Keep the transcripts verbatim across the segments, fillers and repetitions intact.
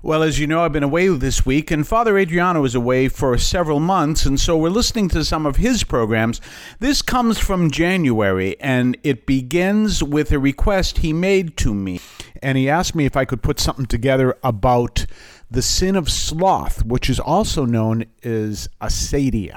Well, as you know, I've been away this week, and Father Adriano is away for several months, and so we're listening to some of his programs. This comes from January, and it begins with a request he made to me. And he asked me if I could put something together about the sin of sloth, which is also known as acedia.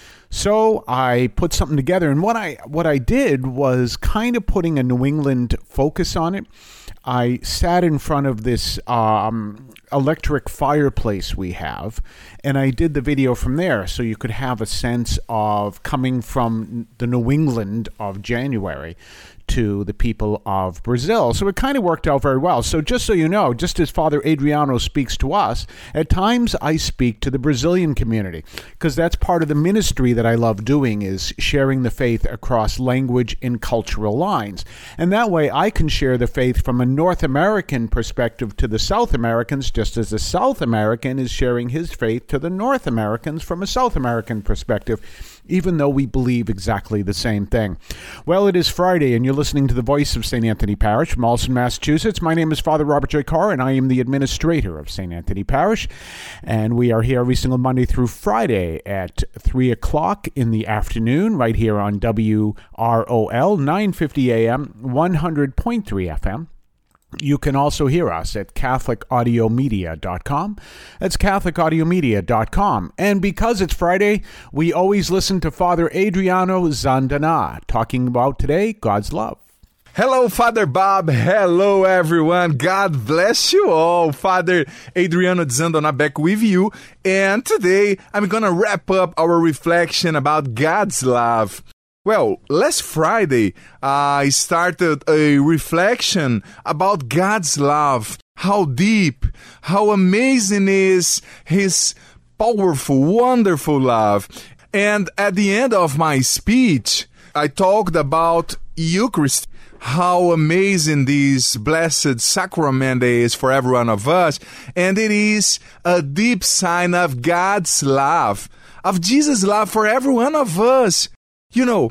So I put something together, and what I what I did was kind of putting a New England focus on it. I sat in front of this um, electric fireplace we have, and I did the video from there so you could have a sense of coming from the New England of January to the people of Brazil. So it kind of worked out very well. So just so you know, just as Father Adriano speaks to us, at times I speak to the Brazilian community, because that's part of the ministry that I love doing, is sharing the faith across language and cultural lines. And that way I can share the faith from a North American perspective to the South Americans, just as the South American is sharing his faith to the North Americans from a South American perspective, even though we believe exactly the same thing. Well, it is Friday, and you're listening to the voice of Saint Anthony Parish from Allston, Massachusetts. My name is Father Robert J. Carr, and I am the administrator of Saint Anthony Parish. And we are here every single Monday through Friday at three o'clock in the afternoon, right here on W R O L, nine fifty A M, one hundred point three F M. You can also hear us at Catholic Audio Media dot com. That's Catholic Audio Media dot com. And because it's Friday, we always listen to Father Adriano Zandana talking about today, God's love. Hello, Father Bob. Hello, everyone. God bless you all. Father Adriano Zandana back with you. And today, I'm going to wrap up our reflection about God's love. Well, last Friday, I started a reflection about God's love, how deep, how amazing is His powerful, wonderful love. And at the end of my speech, I talked about Eucharist, how amazing this blessed sacrament is for every one of us. And it is a deep sign of God's love, of Jesus' love for every one of us. You know,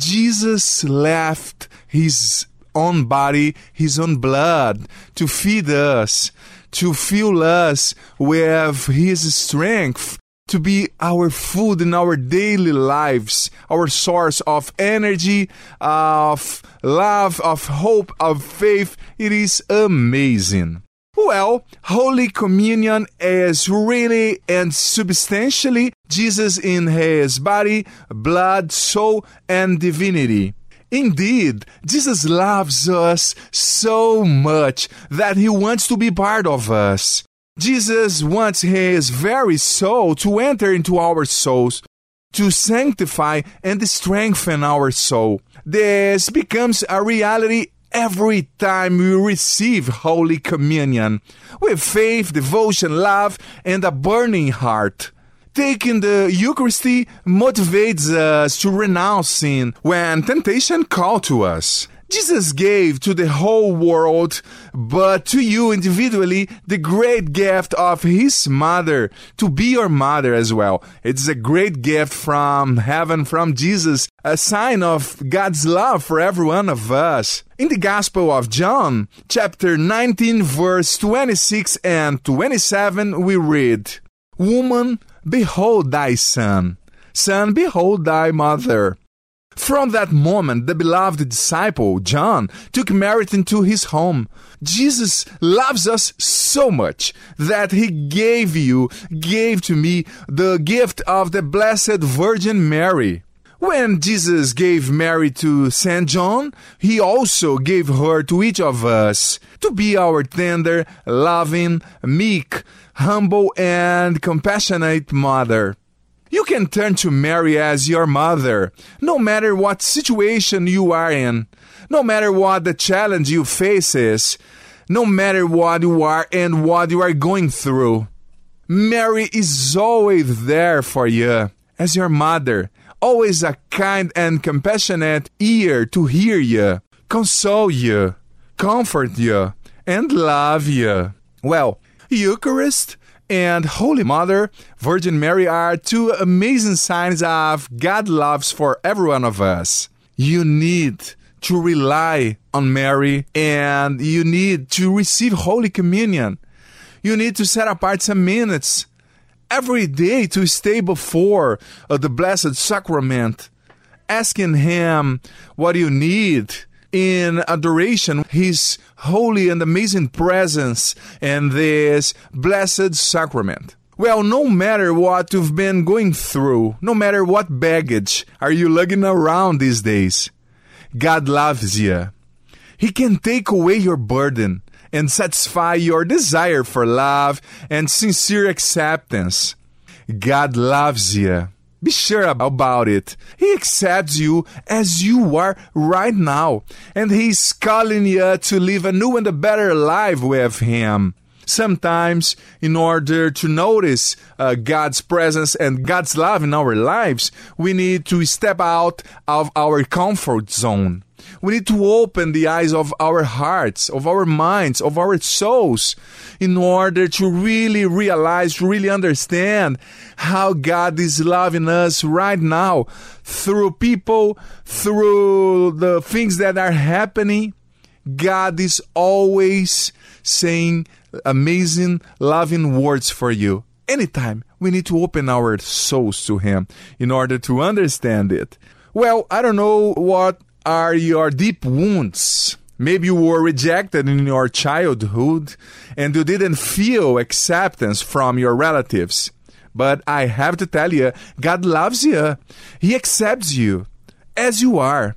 Jesus left His own body, His own blood to feed us, to fill us with His strength, to be our food in our daily lives, our source of energy, of love, of hope, of faith. It is amazing. Well, Holy Communion is really and substantially Jesus in His body, blood, soul, and divinity. Indeed, Jesus loves us so much that He wants to be part of us. Jesus wants His very soul to enter into our souls, to sanctify and strengthen our soul. This becomes a reality every time we receive Holy Communion, with faith, devotion, love, and a burning heart. Taking the Eucharisty motivates us to renounce sin when temptation calls to us. Jesus gave to the whole world, but to you individually, the great gift of His mother, to be your mother as well. It's a great gift from heaven, from Jesus, a sign of God's love for every one of us. In the Gospel of John, chapter nineteen, verse twenty-six and twenty-seven, we read, "Woman, behold thy son. Son, behold thy mother." From that moment, the beloved disciple, John, took Mary into his home. Jesus loves us so much that He gave you, gave to me, the gift of the Blessed Virgin Mary. When Jesus gave Mary to Saint John, He also gave her to each of us, to be our tender, loving, meek, humble, and compassionate mother. You can turn to Mary as your mother, no matter what situation you are in, no matter what the challenge you face is, no matter what you are and what you are going through. Mary is always there for you as your mother, always a kind and compassionate ear to hear you, console you, comfort you, and love you. Well, Eucharist and Holy Mother, Virgin Mary, are two amazing signs of God's love for every one of us. You need to rely on Mary, and you need to receive Holy Communion. You need to set apart some minutes every day to stay before uh, the Blessed Sacrament, asking Him what you need in adoration, His holy and amazing presence in this Blessed Sacrament. Well, no matter what you've been going through, no matter what baggage are you lugging around these days, God loves you. He can take away your burden and satisfy your desire for love and sincere acceptance. God loves you. Be sure about it. He accepts you as you are right now, and He's calling you to live a new and a better life with Him. Sometimes, in order to notice uh, God's presence and God's love in our lives, we need to step out of our comfort zone. We need to open the eyes of our hearts, of our minds, of our souls, in order to really realize, to really understand how God is loving us right now through people, through the things that are happening. God is always saying amazing, loving words for you. Anytime, we need to open our souls to Him in order to understand it. Well, I don't know what are your deep wounds. Maybe you were rejected in your childhood and you didn't feel acceptance from your relatives. But I have to tell you, God loves you. He accepts you as you are.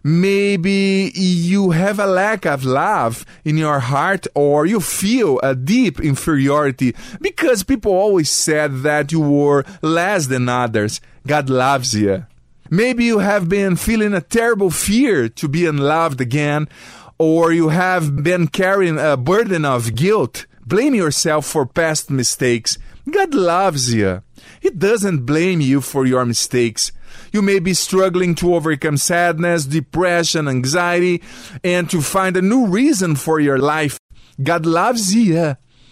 Maybe you have a lack of love in your heart, or you feel a deep inferiority because people always said that you were less than others. God loves you. Maybe you have been feeling a terrible fear to be unloved again, or you have been carrying a burden of guilt. Blame yourself for past mistakes. God loves you. He doesn't blame you for your mistakes. You may be struggling to overcome sadness, depression, anxiety, and to find a new reason for your life. God loves you.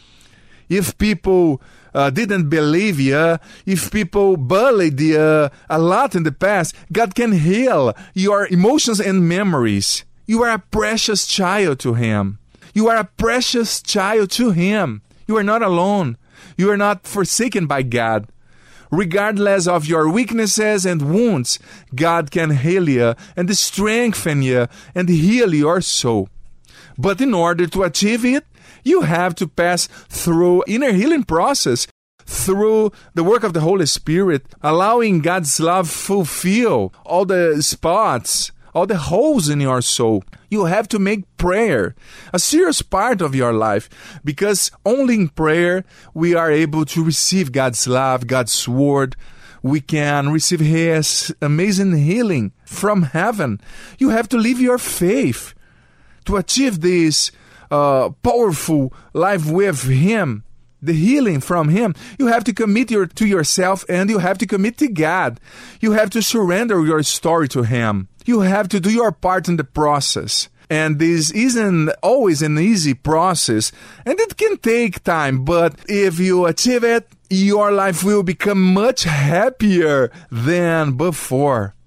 If people uh, didn't believe you, if people bullied you a lot in the past, God can heal your emotions and memories. You are a precious child to Him. You are a precious child to Him. You are not alone. You are not forsaken by God. Regardless of your weaknesses and wounds, God can heal you and strengthen you and heal your soul. But in order to achieve it, you have to pass through inner healing process, through the work of the Holy Spirit, allowing God's love fulfill all the spots, all the holes in your soul. You have to make prayer a serious part of your life, because only in prayer we are able to receive God's love, God's word. We can receive His amazing healing from heaven. You have to live your faith to achieve this uh, powerful life with Him, the healing from Him. You have to commit your, to yourself, and you have to commit to God. You have to surrender your story to Him. You have to do your part in the process. And this isn't always an easy process, and it can take time, but if you achieve it, your life will become much happier than before.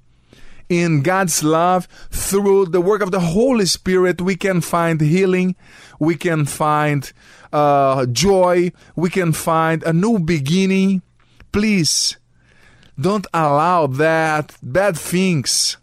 In God's love, through the work of the Holy Spirit, we can find healing, we can find uh, joy, we can find a new beginning. Please, don't allow that bad things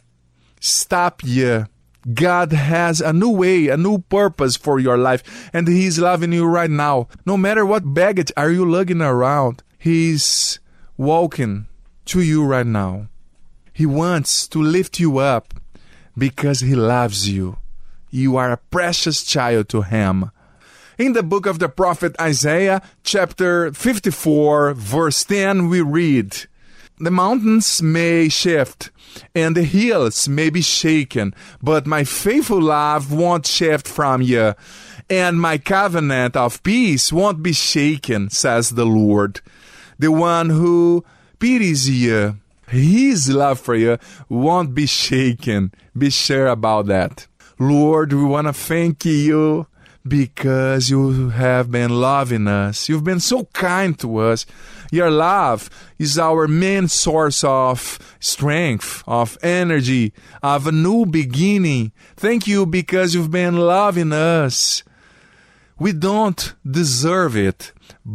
stop you. God has a new way, a new purpose for your life, and He's loving you right now. No matter what baggage are you lugging around, He's walking to you right now. He wants to lift you up because He loves you. You are a precious child to Him. In the book of the prophet Isaiah, chapter fifty-four, verse ten, we read, "The mountains may shift, and the hills may be shaken, but my faithful love won't shift from you, and my covenant of peace won't be shaken, says the Lord." The one who pities you, His love for you won't be shaken. Be sure about that. Lord, we want to thank you because you have been loving us. You've been so kind to us. Your love is our main source of strength, of energy, of a new beginning. Thank you because you've been loving us. We don't deserve it,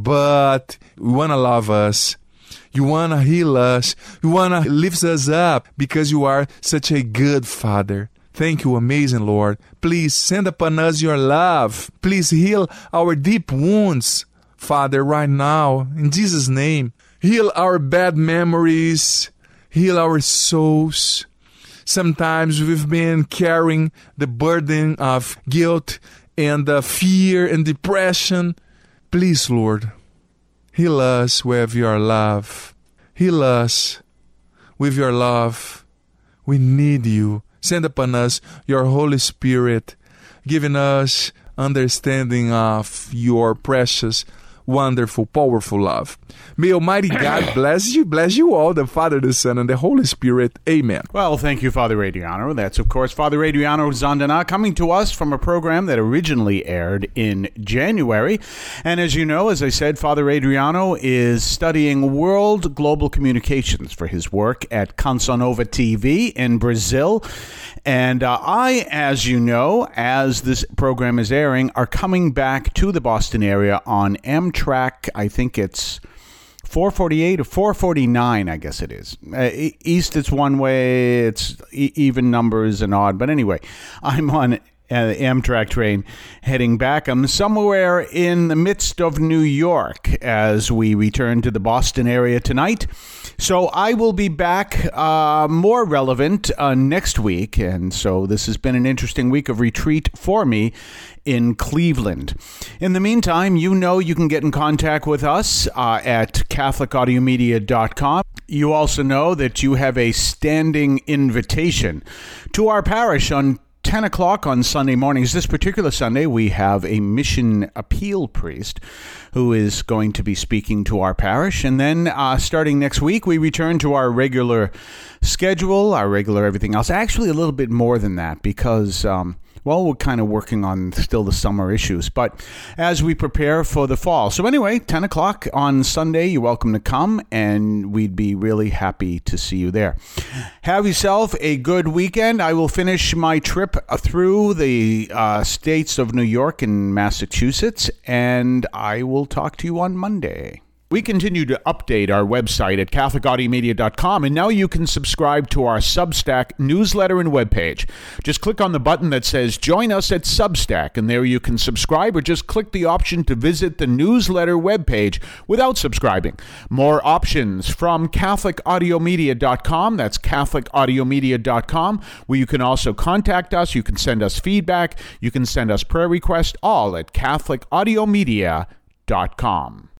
but you want to love us. You want to heal us. You want to lift us up because you are such a good Father. Thank you, amazing Lord. Please send upon us your love. Please heal our deep wounds, Father, right now, in Jesus' name. Heal our bad memories. Heal our souls. Sometimes we've been carrying the burden of guilt and uh, fear and depression. Please, Lord, heal us with your love. Heal us with your love. We need you. Send upon us your Holy Spirit, giving us understanding of your precious, wonderful, powerful love. May Almighty God bless you, bless you all, the Father, the Son, and the Holy Spirit. Amen. Well, thank you, Father Adriano. That's, of course, Father Adriano Zondana coming to us from a program that originally aired in January. And as you know, as I said, Father Adriano is studying world global communications for his work at Canção Nova T V in Brazil. And uh, I, as you know, as this program is airing, are coming back to the Boston area on Amtrak. I think it's four forty-eight or four forty-nine, I guess it is. Uh, east, it's one way. It's e- even numbers and odd. But anyway, I'm on uh, Amtrak train heading back. I'm somewhere in the midst of New York as we return to the Boston area tonight. So I will be back uh, more relevant uh, next week. And so this has been an interesting week of retreat for me in Cleveland. In the meantime, you know you can get in contact with us uh, at Catholic Audio Media dot com. You also know that you have a standing invitation to our parish on ten o'clock on Sunday mornings. This particular Sunday, we have a mission appeal priest who is going to be speaking to our parish. And then uh, starting next week, we return to our regular schedule, our regular everything else. Actually, a little bit more than that because, um, well, we're kind of working on still the summer issues, but as we prepare for the fall. So anyway, ten o'clock on Sunday, you're welcome to come, and we'd be really happy to see you there. Have yourself a good weekend. I will finish my trip through the uh, states of New York and Massachusetts, and I will talk to you on Monday. We continue to update our website at Catholic Audio Media dot com, and now you can subscribe to our Substack newsletter and webpage. Just click on the button that says Join Us at Substack, and there you can subscribe, or just click the option to visit the newsletter webpage without subscribing. More options from Catholic Audio Media dot com. That's Catholic Audio Media dot com, where you can also contact us. You can send us feedback. You can send us prayer requests, all at Catholic Audio Media dot com.